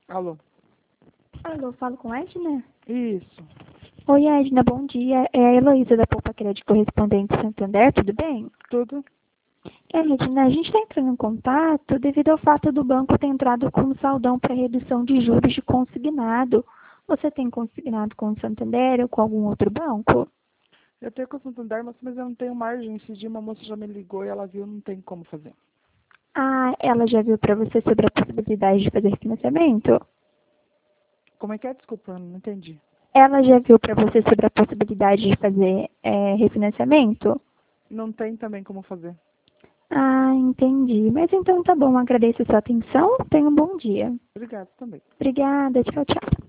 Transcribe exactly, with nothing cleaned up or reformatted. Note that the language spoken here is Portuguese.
Alô? Alô, falo com a Edna? Isso. Oi, Edna, bom dia. É a Heloísa da Poupa Crédito Correspondente Santander, tudo bem? Tudo? É, Edna, a gente está entrando em contato devido ao fato do banco ter entrado com saldão para redução de juros de consignado. Você tem consignado com o Santander ou com algum outro banco? Eu tenho com o Santander, mas mas eu não tenho margem. Esse dia uma moça já me ligou e ela viu, não tem como fazer. Ah, ela já viu para você sobre a possibilidade de fazer financiamento? Como é que é? Desculpa, eu não entendi. Ela já viu para você sobre a possibilidade de fazer é, refinanciamento? Não tem também como fazer. Ah, entendi. Mas então tá bom, agradeço a sua atenção. Tenha um bom dia. Obrigado também. Obrigada, tchau, tchau.